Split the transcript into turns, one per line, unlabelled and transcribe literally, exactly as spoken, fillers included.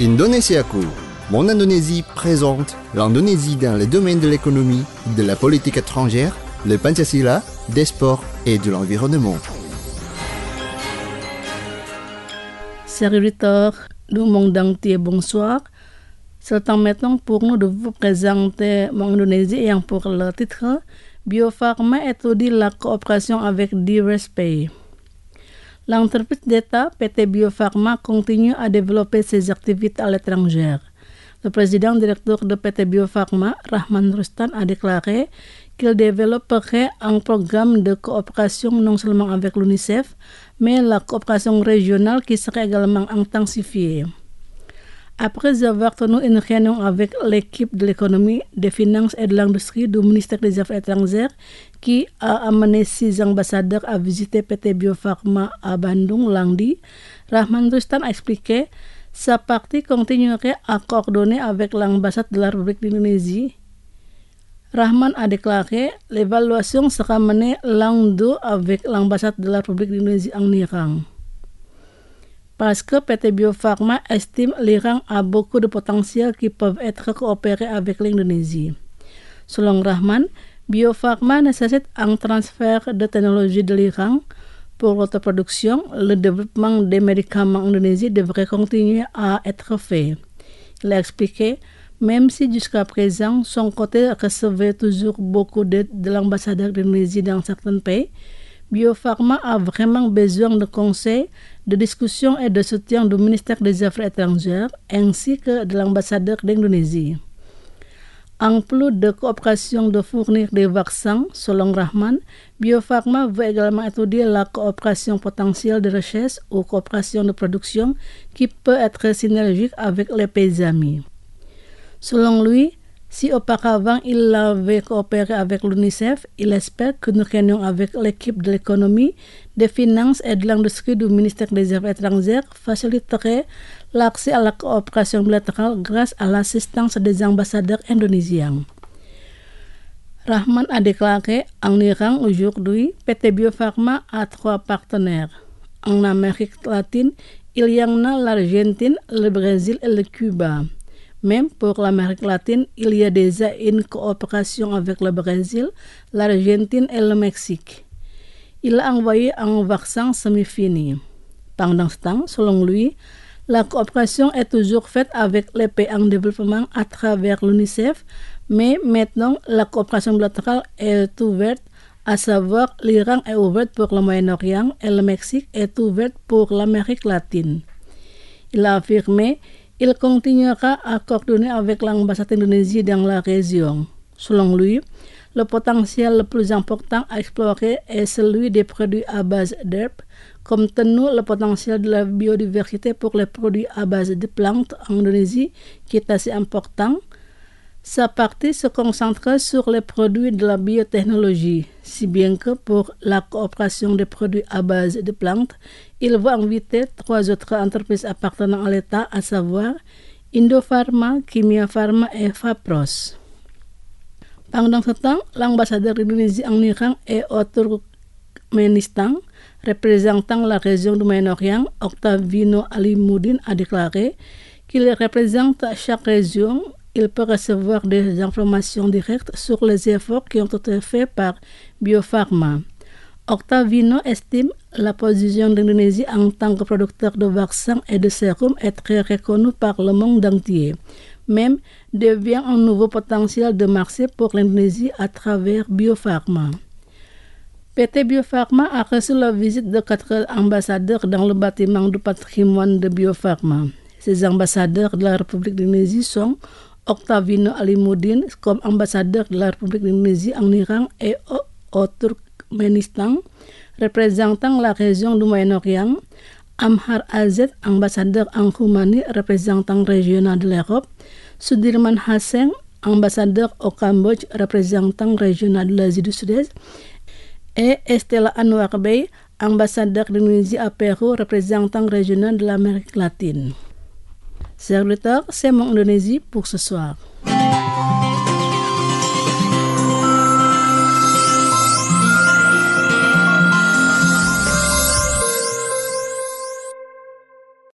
Indonesiaku. Mon Indonésie présente l'Indonésie dans les domaines de l'économie, de la politique étrangère, le Pancasila, des sports et de l'environnement.
Chers auditeurs, nous Mongdangtie, bonsoir. C'est le temps maintenant pour nous de vous présenter mon Indonésie ayant pour le titre Bio Farma étudie la coopération avec divers pays. L'entreprise d'État P T Bio Farma continue à développer ses activités à l'étranger. Le président directeur de P T Bio Farma, Rahman Rustan, a déclaré qu'il développerait un programme de coopération non seulement avec l'UNICEF, mais la coopération régionale qui serait également intensifiée. Après avoir tenu une réunion avec l'équipe de l'économie, des finances et de l'industrie du ministère des Affaires étrangères qui a amené six ambassadeurs à visiter P T Bio Farma à Bandung lundi, Rahman Rustan a expliqué sa partie continuerait à coordonner avec l'ambassade de la République d'Indonésie. Rahman a déclaré l'évaluation sera menée l'an deux avec l'ambassade de la République d'Indonésie en Iran. Parce que P T Bio Farma estime l'Iran a beaucoup de potentiel qui peuvent être coopérés avec l'Indonésie. Selon Rahman, Bio Farma nécessite un transfert de technologie de l'Iran. Pour l'autoproduction, le développement des médicaments en Indonésie devrait continuer à être fait. Il a expliqué, même si jusqu'à présent, son côté recevait toujours beaucoup d'aide de l'ambassadeur d'Indonésie dans certains pays, Bio Farma a vraiment besoin de conseils, de discussions et de soutien du ministère des Affaires étrangères ainsi que de l'ambassadeur d'Indonésie. En plus de coopération de fournir des vaccins, selon Rahman, Bio Farma veut également étudier la coopération potentielle de recherche ou coopération de production qui peut être synergique avec les pays amis. Selon lui, si auparavant il avait coopéré avec l'UNICEF, il espère qu'une réunion avec l'équipe de l'économie, des finances et de l'industrie du ministère des Affaires étrangères faciliterait l'accès à la coopération bilatérale grâce à l'assistance des ambassadeurs indonésiens. Rahman a déclaré en Iran aujourd'hui, P T Bio Farma a trois partenaires. En Amérique latine, il y en a l'Argentine, le Brésil et le Cuba. Même pour l'Amérique latine, il y a déjà une coopération avec le Brésil, l'Argentine et le Mexique. Il a envoyé un vaccin semi-fini. Pendant ce temps, selon lui, la coopération est toujours faite avec les pays en développement à travers l'UNICEF, mais maintenant la coopération bilatérale est ouverte, à savoir l'Iran est ouverte pour le Moyen-Orient et le Mexique est ouverte pour l'Amérique latine. Il a affirmé il continuera à coordonner avec l'ambassade d'Indonésie dans la région. Selon lui, le potentiel le plus important à explorer est celui des produits à base d'herbes, compte tenu le potentiel de la biodiversité pour les produits à base de plantes en Indonésie qui est assez important. Sa partie se concentre sur les produits de la biotechnologie, si bien que pour la coopération des produits à base de plantes, il va inviter trois autres entreprises appartenant à l'État, à savoir Indofarma, Kimia Farma et Fapros. Pendant ce temps, l'ambassadeur d'Indonésie en Iran et au Turkménistan, représentant la région du Moyen-Orient, Octavino Alimuddin, a déclaré qu'il représente chaque région. Il peut recevoir des informations directes sur les efforts qui ont été faits par Bio Farma. Octavino estime la position d'Indonésie en tant que producteur de vaccins et de sérums est très reconnue par le monde entier. Même devient un nouveau potentiel de marché pour l'Indonésie à travers Bio Farma. P T Bio Farma a reçu la visite de quatre ambassadeurs dans le bâtiment du patrimoine de Bio Farma. Ces ambassadeurs de la République d'Indonésie sont Octavino Alimuddin comme ambassadeur de la République d'Indonésie en Iran et au, au Turkménistan, représentant la région du Moyen-Orient, Amhar Azed, ambassadeur en Roumanie, représentant régional de l'Europe, Sudirman Hassen, ambassadeur au Cambodge, représentant régional de l'Asie du Sud-Est, et Estela Anwar Bey, ambassadeur d'Indonésie à Pérou, représentant régional de l'Amérique latine. Chers auditeurs, c'est mon Indonésie pour ce soir.